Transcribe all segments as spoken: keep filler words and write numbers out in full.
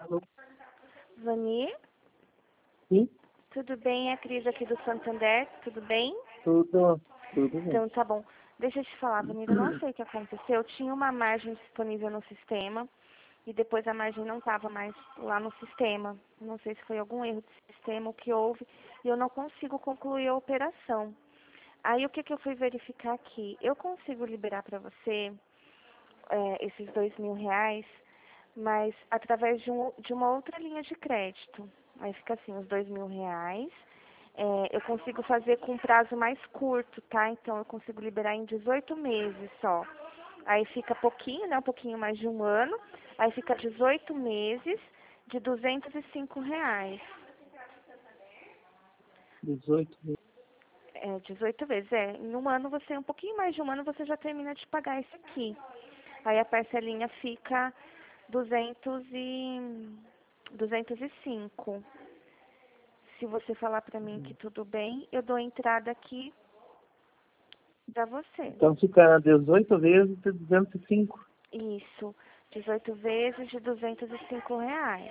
Alô? Vani, Sim, tudo bem? É a Cris aqui do Santander, tudo bem? tudo, tudo bem. Então tá bom. Deixa eu te falar, Vanilla, eu não sei o que aconteceu. Eu tinha uma margem disponível no sistema e depois a margem não estava mais lá no sistema. Não sei se foi algum erro de sistema, o que houve, e eu não consigo concluir a operação. Aí o que, que eu fui verificar aqui? Eu consigo liberar para você é, esses dois mil reais, mas através de, um, de uma outra linha de crédito. Aí fica assim, os dois mil reais. É, eu consigo fazer com prazo mais curto, tá? Então eu consigo liberar em dezoito meses só. Aí fica pouquinho, né? Um pouquinho mais de um ano. Aí fica dezoito meses de duzentos e cinco reais. dezoito mil. É, dezoito vezes, é. Em um ano você, um pouquinho mais de um ano, você já termina de pagar esse aqui. Aí a parcelinha fica duzentos e duzentos e cinco. Se você falar pra mim que tudo bem, eu dou entrada aqui pra você. Então fica dezoito vezes de duzentos e cinco. Isso, dezoito vezes de duzentos e cinco reais.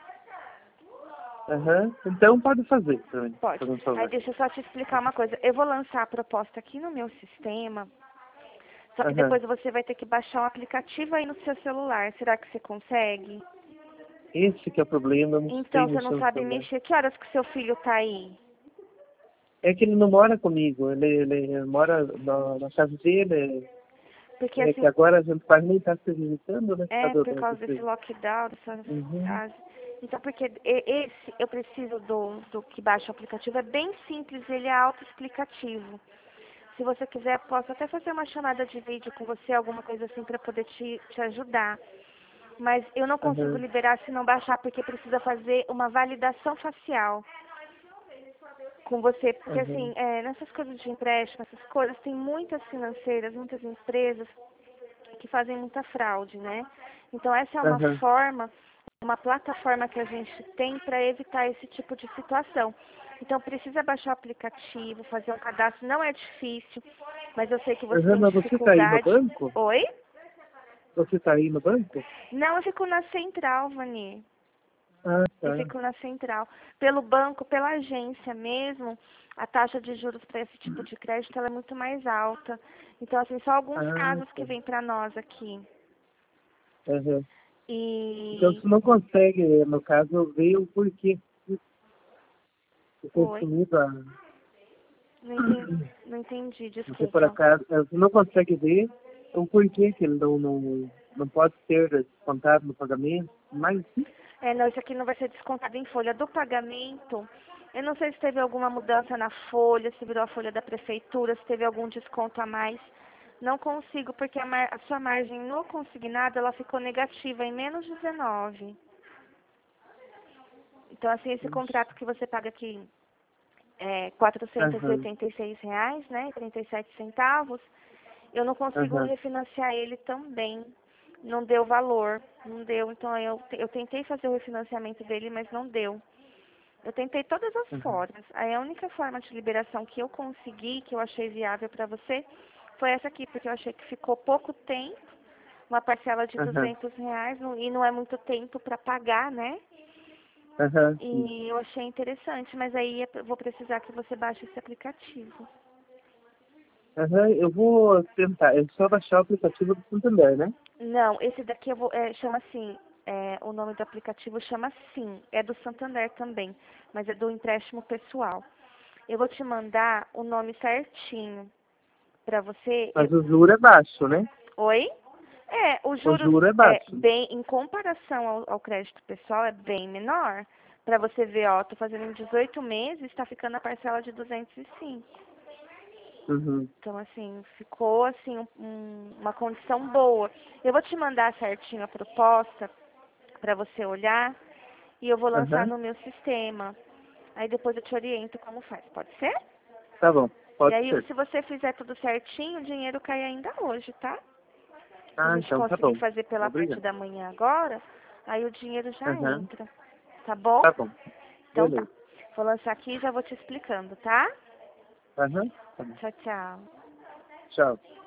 Aham. Então pode fazer também. Pode. Por um Aí favor. deixa eu só te explicar uma coisa. Eu vou lançar a proposta aqui no meu sistema, só que Aham. depois você vai ter que baixar um aplicativo aí no seu celular. Será que você consegue? Esse que é o problema, eu não sei Então, você mexer não no sabe celular. mexer. Que horas que seu filho tá aí? É que ele não mora comigo, ele, ele mora na, na casa dele. Porque É que assim, agora a gente quase nem está se visitando, né? Por é causa por do, causa do, desse do... lockdown, dessa Uhum. fase. Então, porque e- esse, eu preciso do, do que baixa o aplicativo. É bem simples, ele é autoexplicativo. Se você quiser, posso até fazer uma chamada de vídeo com você, alguma coisa assim, para poder te, te ajudar. Mas eu não consigo Aham. liberar se não baixar, porque precisa fazer uma validação facial com você. Porque, assim, Aham. é, nessas coisas de empréstimo, essas coisas, tem muitas financeiras, muitas empresas que fazem muita fraude, né? Então, essa é uma Aham. forma, uma plataforma que a gente tem para evitar esse tipo de situação. Então, precisa baixar o aplicativo, fazer um cadastro. Não é difícil, mas eu sei que você Aham, tem mas você está aí no dificuldade. banco? Oi? Você está aí no banco? Não, eu fico na central, Vani. Ah, Eu tá. fico na central. Pelo banco, pela agência mesmo, a taxa de juros para esse tipo de crédito ela é muito mais alta. Então, assim, só alguns Ah, casos tá. que vêm para nós aqui. Aham. Então E. você não consegue, no caso, ver o porquê. Você tem Oi? sumido a... Não entendi, não entendi, Você por desculpa. acaso, eh, você não consegue ver o porquê que ele não, não, não pode ser descontado no pagamento, mas sim. É, não, isso aqui não vai ser descontado em folha do pagamento. Eu não sei se teve alguma mudança na folha, se virou a folha da prefeitura, se teve algum desconto a mais. Não consigo, porque a, mar- a sua margem no consignado, ela ficou negativa em menos dezenove. Então, assim, esse contrato que você paga aqui é quatrocentos e Aham, oitenta e seis reais, né, trinta e sete centavos, eu não consigo aham, refinanciar ele também. Não deu valor, não deu. Então, eu, eu tentei fazer o refinanciamento dele, mas não deu. Eu tentei todas as aham, formas. Aí a única forma de liberação que eu consegui, que eu achei viável para você, foi essa aqui, porque eu achei que ficou pouco tempo, uma parcela de aham, duzentos reais, não- e não é muito tempo para pagar, né? aham, sim. E eu achei interessante, mas aí eu vou precisar que você baixe esse aplicativo. Aham, eu vou tentar, é só baixar o aplicativo do Santander, né? Não, esse daqui eu vou, é, chama assim, é, o nome do aplicativo chama Sim, é do Santander também, mas é do empréstimo pessoal. Eu vou te mandar o nome certinho para você. Mas o juro é baixo, né? Oi? É, os O juros juro é é baixo. bem, em comparação ao, ao crédito pessoal, é bem menor. Para você ver, ó, tô fazendo em dezoito meses, está ficando a parcela de duzentos e cinco. Uhum, Então, assim, ficou assim um- um- uma condição boa. Eu vou te mandar certinho a proposta para você olhar e eu vou lançar aham, no meu sistema. Aí depois eu te oriento como faz, pode ser? tá bom, E pode aí, ser. se você fizer tudo certinho, o dinheiro cai ainda hoje, tá? Se a Ah, gente então tá conseguir bom. fazer pela parte Obrigado. da manhã agora, aí o dinheiro já Aham, entra. Tá bom? tá bom. Então tá. Beleza. Vou lançar aqui e já vou te explicando, tá? Aham, tá bom. Tchau, tchau. Tchau.